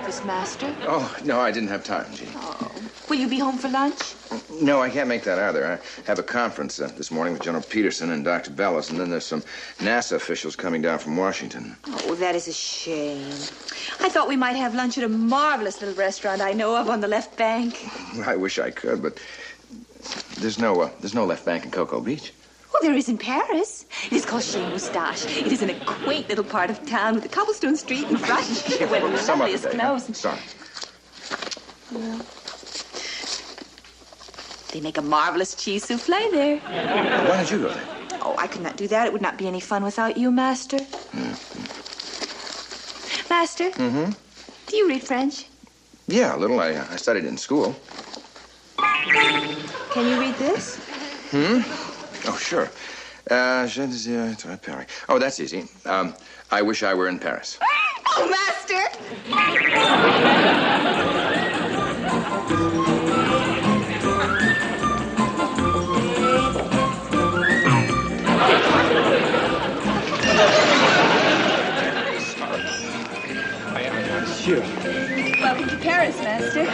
breakfast, Master. Oh, no, I didn't have time, Jeannie. Oh. Will you be home for lunch? No, I can't make that either. I have a conference this morning with General Peterson and Dr. Bellis, and then there's some NASA officials coming down from Washington. Oh, that is a shame. I thought we might have lunch at a marvelous little restaurant I know of on the left bank. I wish I could, but there's no left bank in Cocoa Beach. Well, there is in Paris. It is called Chez Moustache. It is in a quaint little part of town with a cobblestone street in front. Well, the Some loveliest other day, clothes. huh? Sorry. Yeah. They make a marvelous cheese souffle there. Why don't you go there? Oh, I could not do that. It would not be any fun without you, Master. Mm-hmm. Master? Mm-hmm. Do you read French? Yeah, a little. I studied it in school. Can you read this? Oh, sure. Je désire être à Paris. Oh, that's easy. I wish I were in Paris. Oh, Master! Sure. Welcome to Paris, Master.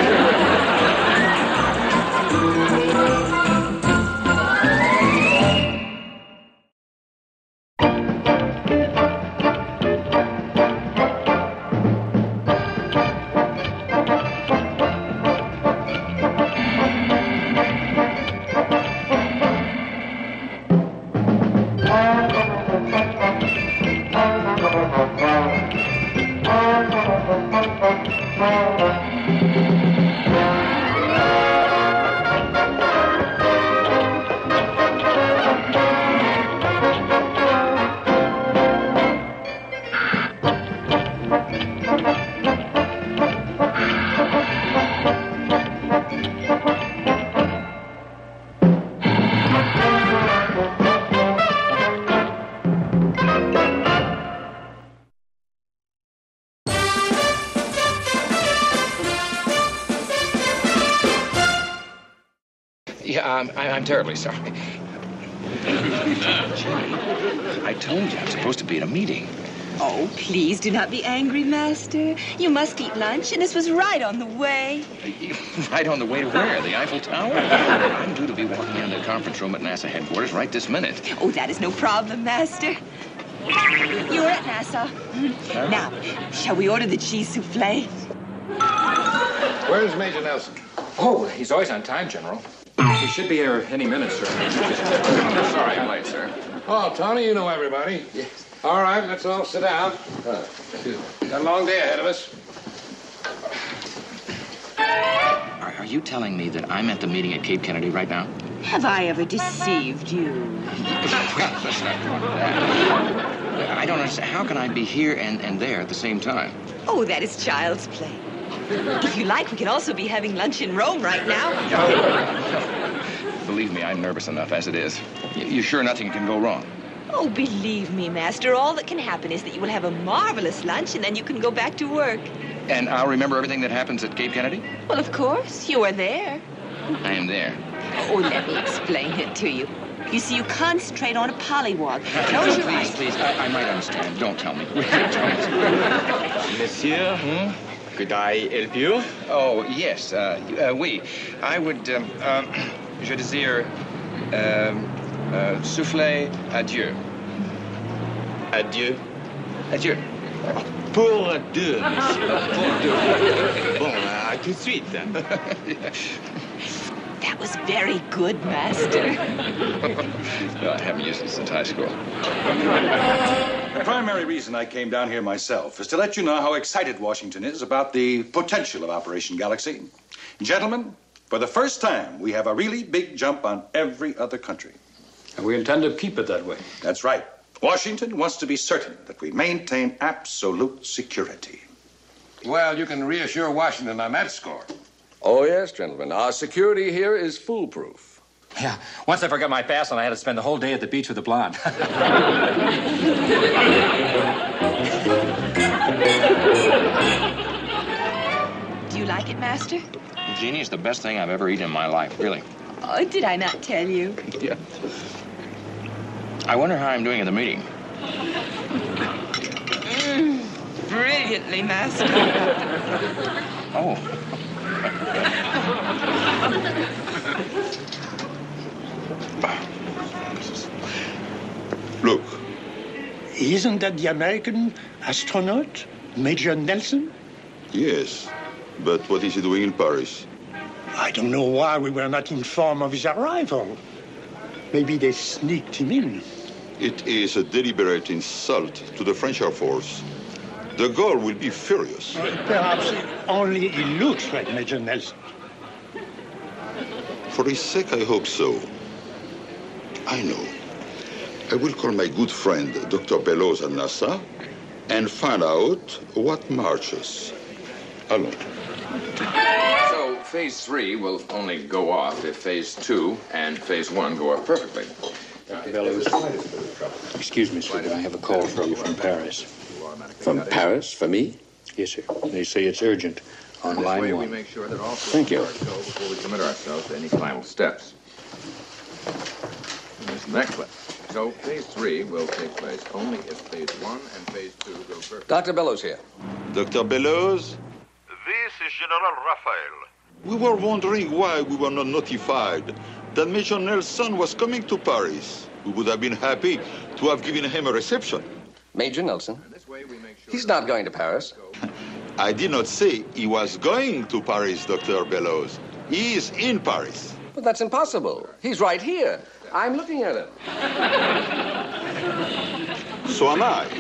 Yeah, I'm terribly sorry. I told you I'm supposed to be at a meeting. Oh, please do not be angry, Master. You must eat lunch, and this was right on the way. Right on the way to where? The Eiffel Tower? I'm due to be walking into the conference room at NASA headquarters right this minute. Oh, that is no problem, Master. You are at NASA. Now, shall we order the cheese souffle? Where's Major Nelson? Oh, he's always on time, General. He should be here any minute, sir. Sorry I'm late, sir. Oh, Tony, you know everybody. Yes. All right, let's all sit down. Got a long day ahead of us. Are you telling me that I'm at the meeting at Cape Kennedy right now? Have I ever deceived you? Well, let's not go into that. I don't understand. How can I be here and there at the same time? Oh, that is child's play. If you like, we can also be having lunch in Rome right now. Believe me, I'm nervous enough as it is. You sure nothing can go wrong? Oh, believe me, Master, all that can happen is that you will have a marvelous lunch and then you can go back to work. And I'll remember everything that happens at Cape Kennedy? Well, of course, you are there. I am there. Oh, let me explain it to you. You see, you concentrate on a pollywog. Close your eyes. Please, I might understand. Don't tell me. Don't. Monsieur, could I help you? Oh, yes. Oui. I would, je désire, souffler adieu. Adieu. Adieu. Pour deux, monsieur. Pour deux. Bon, à tout de suite. That was very good, Master. No, I haven't used it since high school. The primary reason I came down here myself is to let you know how excited Washington is about the potential of Operation Galaxy. Gentlemen, for the first time, we have a really big jump on every other country. And we intend to keep it that way. That's right. Washington wants to be certain that we maintain absolute security. Well, you can reassure Washington on that score. Oh, yes, gentlemen. Our security here is foolproof. Yeah. Once I forgot my pass and I had to spend the whole day at the beach with the blonde. Do you like it, Master? Jeannie, it's the best thing I've ever eaten in my life, really. Oh, did I not tell you? Yeah. I wonder how I'm doing at the meeting. brilliantly, Master. Oh. Look, Isn't that the American astronaut, Major Nelson? yes, but what is he doing in Paris? I don't know why we were not informed of his arrival. Maybe they sneaked him in. It is a deliberate insult to the French Air Force. De Gaulle will be furious. Perhaps only he looks like Major Nelson. For his sake, I hope so. I know. I will call my good friend, Dr. Bellows at NASA, and find out what marches. Allons. So phase 3 will only go off if phase 2 and phase 1 go off perfectly. Bellows. Excuse me, sir, but I have a call for you from Paris. From Paris? For me? Yes, sir. They say it's urgent. On This line way we one. make sure that all Thank you. are go before we commit ourselves to any final steps. There's the next one. So phase 3 will take place only if phase 1 and phase 2 go perfectly. Dr. Bellows here. Dr. Bellows, This is General Raphael. we were wondering why we were not notified that Major Nelson was coming to Paris. We would have been happy to have given him a reception. Major Nelson. This way we make sure He's not going to Paris. I did not say he was going to Paris, Dr. Bellows. He is in Paris. But that's impossible. He's right here. I'm looking at him. So am I.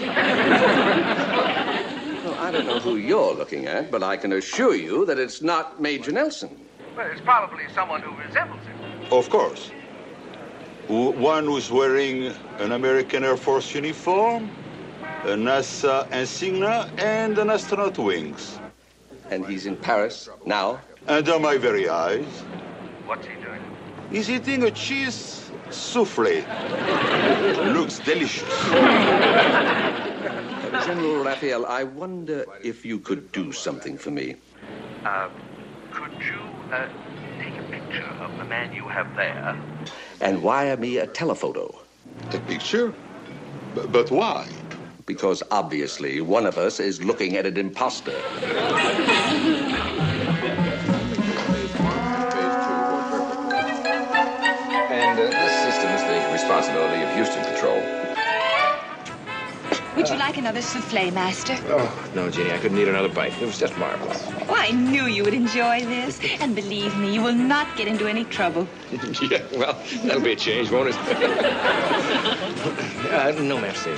Well, I don't know who you're looking at, but I can assure you that it's not Major Nelson. Well, it's probably someone who resembles him. Of course. One who's wearing an American Air Force uniform, a NASA insignia, and an astronaut wings. And he's in Paris now. Under my very eyes. What's he doing? He's eating a cheese souffle. Looks delicious. General Raphael, I wonder if you could do something for me. Could you take a picture of the man you have there? And wire me a telephoto. A picture? But why? Because obviously one of us is looking at an imposter. And this system is the responsibility of Houston Patrol. Would you like another souffle, Master? Oh, no, Jeannie, I couldn't eat another bite. It was just marvelous. Oh, I knew you would enjoy this. And believe me, you will not get into any trouble. Yeah, well, that'll be a change, won't it? No, merci.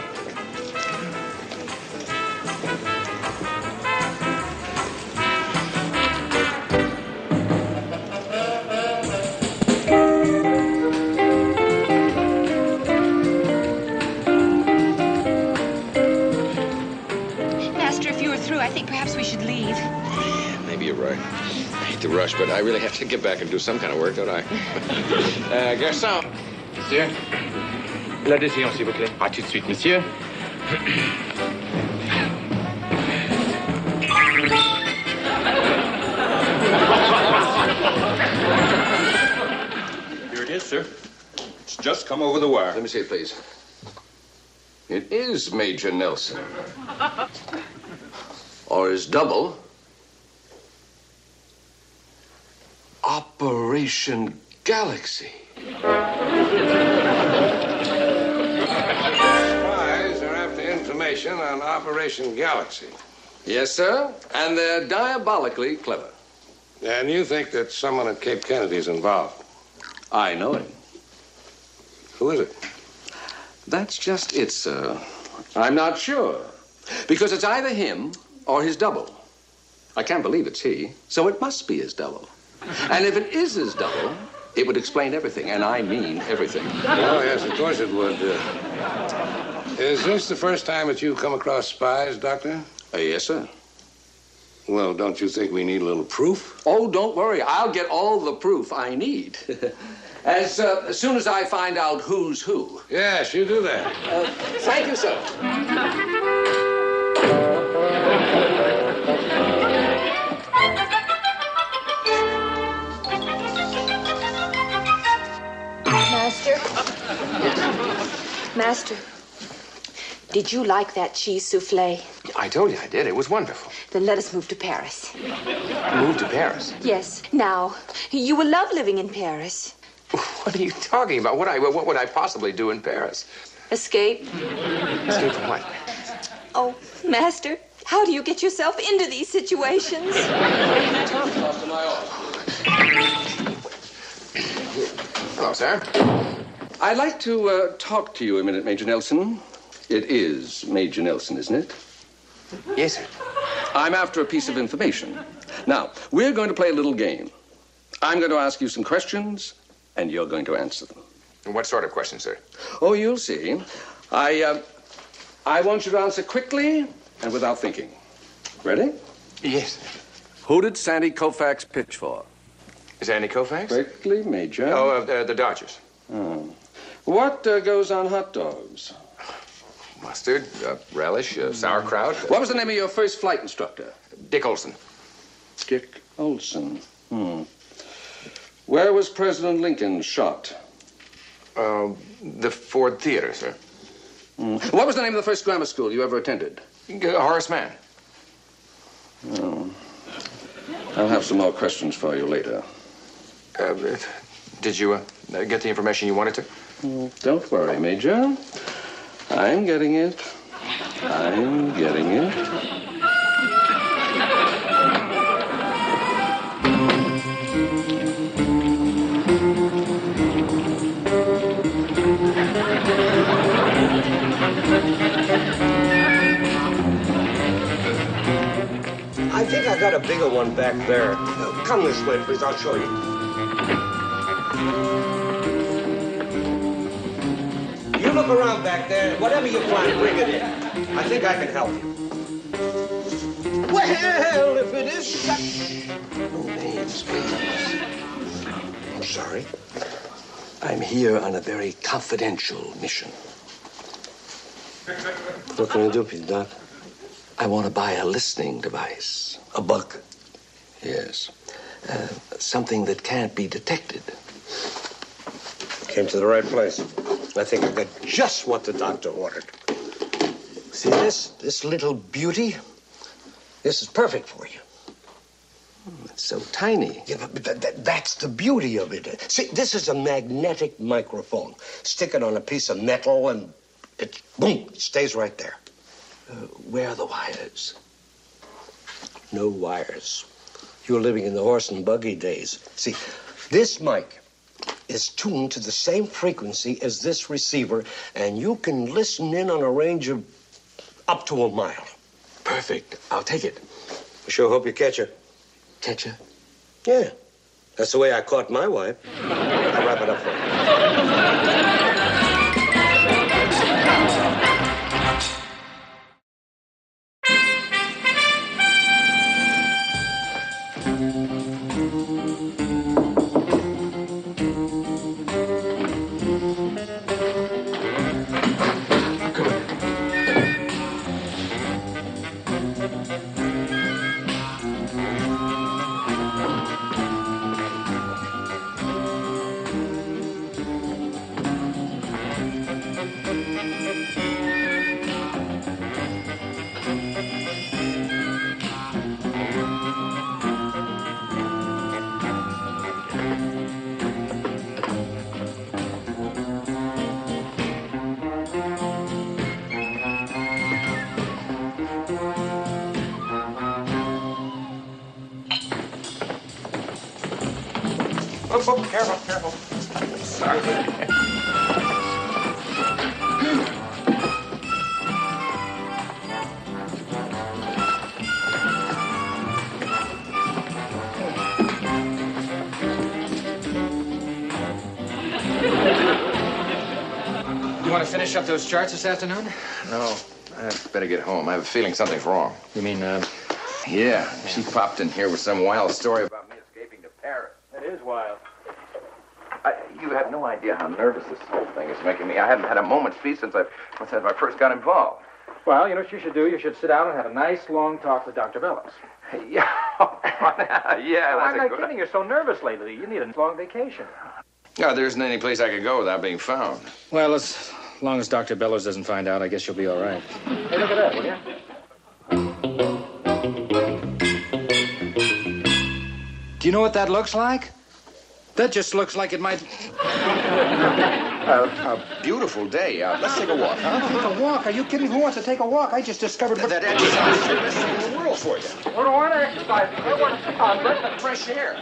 Master, if you were through, I think perhaps we should leave. Maybe you're right. I hate to rush, but I really have to get back and do some kind of work, don't I? Garçon. Monsieur. L'adhésion, s'il vous plaît. À tout de suite, monsieur. Here it is, sir. It's just come over the wire. Let me see it, please. It is Major Nelson. Or his double. Operation Galaxy. Spies are after information on Operation Galaxy. Yes, sir. And they're diabolically clever. And you think that someone at Cape Kennedy is involved? I know him. Who is it? That's just it, sir. I'm not sure. Because it's either him or his double. I can't believe it's he, so it must be his double. And if it is his double, it would explain everything, and I mean everything. Oh, yes, of course it would. Is this the first time that you've come across spies, Doctor? Yes, sir. Well, don't you think we need a little proof? Oh, don't worry. I'll get all the proof I need. As soon as I find out who's who. Yes, you do that. Thank you, sir. Master? Master, did you like that cheese souffle? I told you I did. It was wonderful. Then let us move to Paris. Move to Paris? Yes. Now, you will love living in Paris. What are you talking about? What would I possibly do in Paris? Escape. Escape from what? Oh, Master, how do you get yourself into these situations? Hello, sir. I'd like to talk to you a minute, Major Nelson. It is Major Nelson, isn't it? Yes, sir. I'm after a piece of information. Now, we're going to play a little game. I'm going to ask you some questions, and you're going to answer them. What sort of questions, sir? Oh, you'll see. I want you to answer quickly and without thinking. Ready? Yes. Who did Sandy Koufax pitch for? Sandy Koufax? Quickly, Major. Oh, the Dodgers. Oh. What goes on hot dogs? Mustard, relish, sauerkraut. What was the name of your first flight instructor? Dick Olson. Dick Olson. Where was President Lincoln shot? The Ford Theater, sir. What was the name of the first grammar school you ever attended? Horace Mann. Oh. I'll have some more questions for you later. Did you get the information you wanted to? Don't worry, Major. I'm getting it. I'm getting it. I think I got a bigger one back there. Come this way, please. I'll show you. You look around back there. Whatever you find, bring it in. I think I can help you. Well, if it is... No names, please. I'm sorry. I'm here on a very confidential mission. What can I do for you, Doc? I want to buy a listening device. A buck? Yes. Something that can't be detected. Came to the right place. I think I got just what the doctor ordered. See this little beauty? This is perfect for you. It's so tiny. Yeah, but that's the beauty of it. See, this is a magnetic microphone. Stick it on a piece of metal and it, boom, it stays right there. Where are the wires? No wires. You're living in the horse and buggy days. See, this mic is tuned to the same frequency as this receiver, and you can listen in on a range of up to a mile. Perfect. I'll take it. I sure hope you catch her. Catch her? Yeah. That's the way I caught my wife. I'll wrap it up for you. Oh, careful, careful. Sorry. You want to finish up those charts this afternoon? No, I better get home. I have a feeling something's wrong. You mean, Yeah, she popped in here with some wild story about me escaping to Paris. It is wild. You have no idea how nervous this whole thing is making me. I haven't had a moment's peace since I first got involved. Well, you know what you should do? You should sit down and have a nice, long talk with Dr. Bellows. Yeah, yeah, I'm not kidding. You're so nervous lately. You need a long vacation. No, there isn't any place I could go without being found. Well, as long as Dr. Bellows doesn't find out, I guess you'll be all right. Hey, look at that, will you? Do you know what that looks like? That just looks like it might... A beautiful day. Let's take a walk, huh? Take a walk? Are you kidding? Who wants to take a walk? I just discovered... That exercise is the best thing in the world for you. I don't want to exercise. I want Fresh air.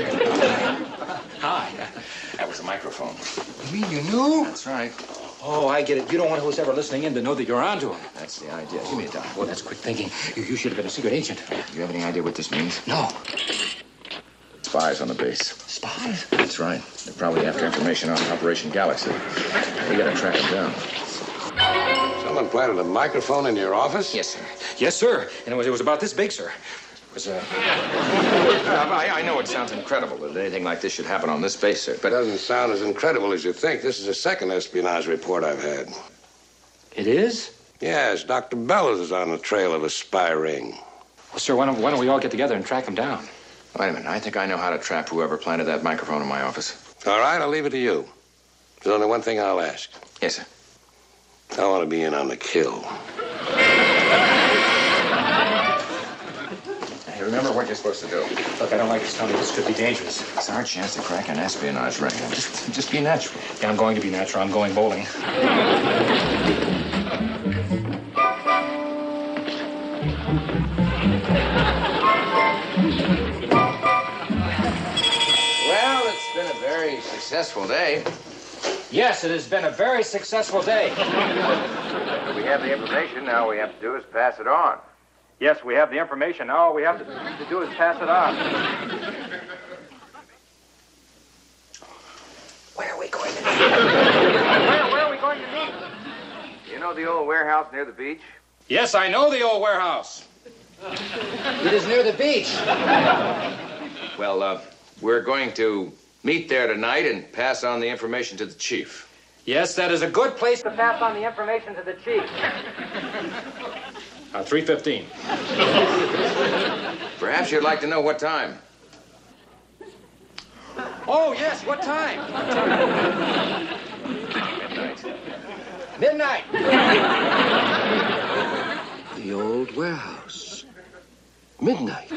Hi. That was a microphone. You mean you knew? That's right. Oh, I get it. You don't want who's ever listening in to know that you're onto him. That's the idea. Give me a dime. Well, that's quick thinking. You should have been a secret agent. You have any idea what this means? No. Spies on the base. Spies? That's right. They're probably after information on Operation Galaxy. We gotta track them down. Someone planted a microphone in your office? Yes, sir. Yes, sir. And it was about this big, sir. It was, I know it sounds incredible that anything like this should happen on this base, sir, but... It doesn't sound as incredible as you think. This is the second espionage report I've had. It is? Yes, Dr. Bellows is on the trail of a spy ring. Well, sir, why don't we all get together and track him down? Wait a minute. I think I know how to trap whoever planted that microphone in my office. All right, I'll leave it to you. There's only one thing I'll ask. Yes, sir. I want to be in on the kill. Hey, remember what you're supposed to do. Look, I don't like to tell you this could be dangerous. It's our chance to crack an espionage ring. Just be natural. Yeah, I'm going to be natural. I'm going bowling. Well, it's been a very successful day. Yes, it has been a very successful day. We have the information. Now all we have to do is pass it on. Yes, we have the information. Now all we have to do is pass it on. Where are we going to Where are we going to meet? You know the old warehouse near the beach? Yes, I know the old warehouse. It is near the beach. Well, we're going to meet there tonight and pass on the information to the chief. Yes, that is a good place to pass on the information to the chief. 3:15. Perhaps you'd like to know what time. Oh, yes, what time? Midnight. The old warehouse. Midnight.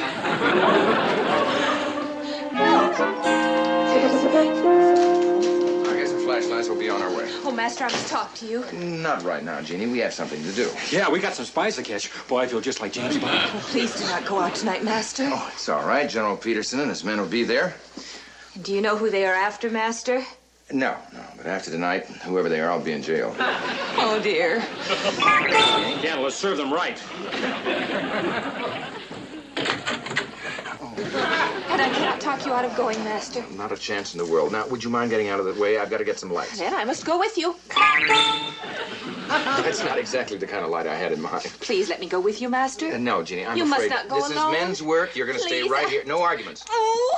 I guess the flashlights will be on our way. Oh, Master, I must talk to you. Not right now, Jeannie. We have something to do. Yeah, we got some spies to catch. Boy, I feel just like James Bond. Oh, please do not go out tonight, Master. Oh, it's all right. General Peterson and his men will be there. Do you know who they are after, Master? No. But after tonight, whoever they are, I'll be in jail. Oh, dear. Yeah, let's serve them right. And I cannot talk you out of going, Master. Not a chance in the world. Now, would you mind getting out of the way? I've got to get some lights. Then I must go with you. That's not exactly the kind of light I had in mind. Please let me go with you, Master. No, Jeannie, I'm You afraid. must not go this alone. is men's work. You're going to stay Please. right here. No arguments. Oh.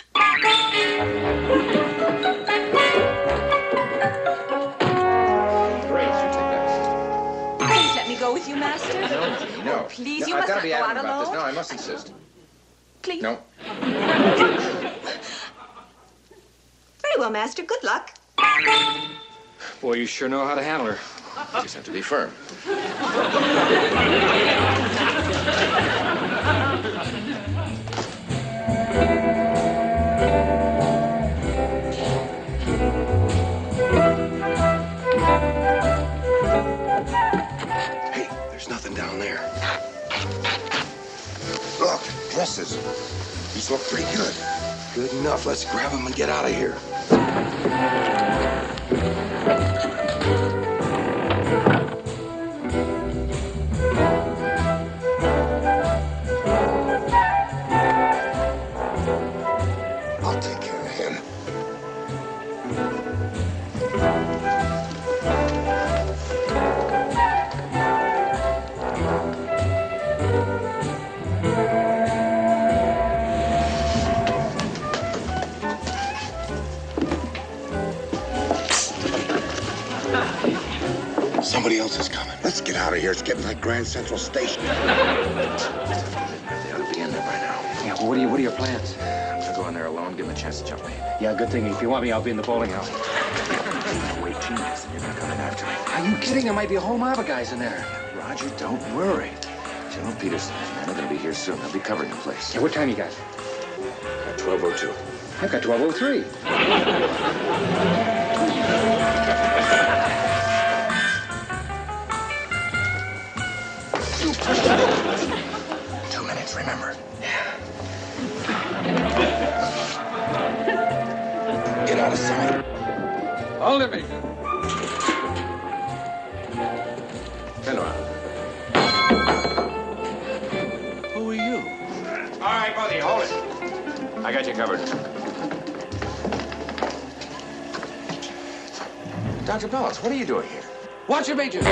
Grace, you take that. Please let me go with you, Master. No, Jeannie, no. Oh, please, No, you I've must got to not be go adamant out about this. alone. No, I must insist. Please. No. Very well, Master. Good luck. Boy, you sure know how to handle her. You just have to be firm. Hey, there's nothing down there. Look, dresses. These look pretty good. Good enough. Let's grab them and get out of here. I'll take care of him. Somebody else is coming. Let's get out of here. It's getting like Grand Central Station. They ought to be in there by now. Yeah, well, what are your plans? I'm going to go in there alone, give them a chance to jump me. Yeah, good thing. If you want me, I'll be in the bowling alley. Wait, genius, and you're going to come in after me. Are you kidding? There might be a whole mob of guys in there. Roger, don't worry. General Peterson and his men are going to be here soon. They'll be covering the place. Yeah, what time you got? Got 1202. I've got 1203. Remember. Get out of sight. Hold it, Major. Turn around. Who are you? All right, both of you, hold it. I got you covered. Dr. Bellows, what are you doing here? Watch it, Major.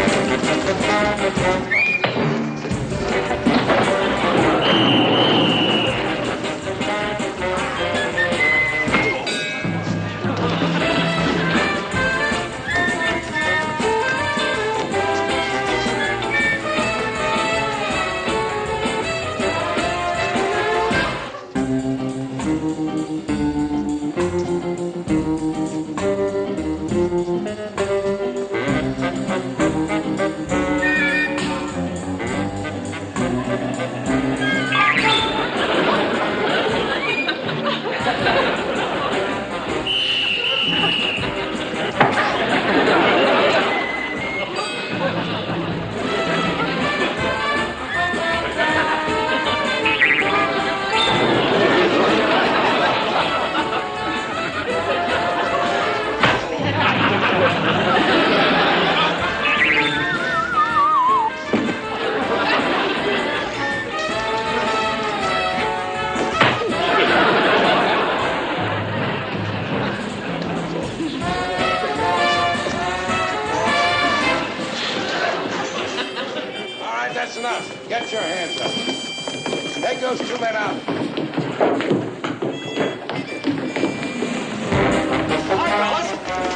That's enough. Get your hands up. Take those two men out. All right, fellas.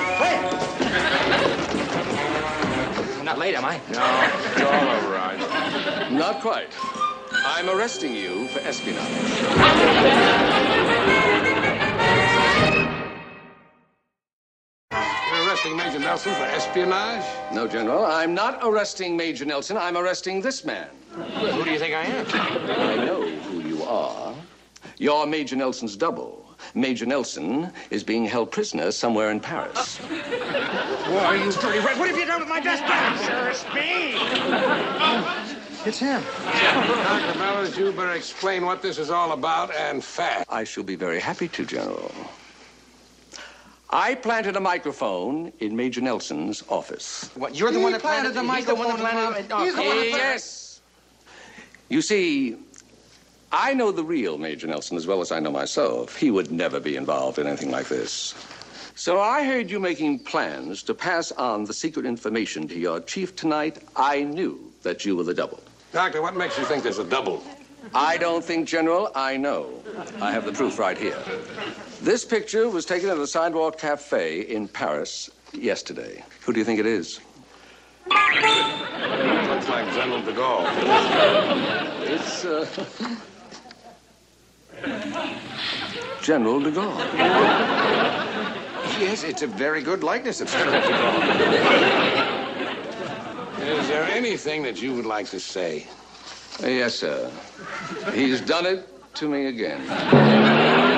Wait. I'm not late, am I? No, it's all over, Raj. Not quite. I'm arresting you for espionage. Arresting Major Nelson for espionage? No, General, I'm not arresting Major Nelson. I'm arresting this man. Who do you think I am? I know who you are. You're Major Nelson's double. Major Nelson is being held prisoner somewhere in Paris. Why, you dirty rat? What have you done with my desk bag? Sure, it's me. It's him. Dr. Bellows, you better explain what this is all about and fast. I shall be very happy to, General. I planted a microphone in Major Nelson's office. What, you're the one that planted the microphone? Yes. You see, I know the real Major Nelson as well as I know myself. He would never be involved in anything like this. So I heard you making plans to pass on the secret information to your chief tonight. I knew that you were the double. Doctor, what makes you think there's a double? I don't think, General. I know. I have the proof right here. This picture was taken at a sidewalk cafe in Paris yesterday. Who do you think it is? Looks like General de Gaulle. It's, General de Gaulle. Yes, it's a very good likeness of General de Gaulle. Is there anything that you would like to say? Yes, sir. He's done it to me again.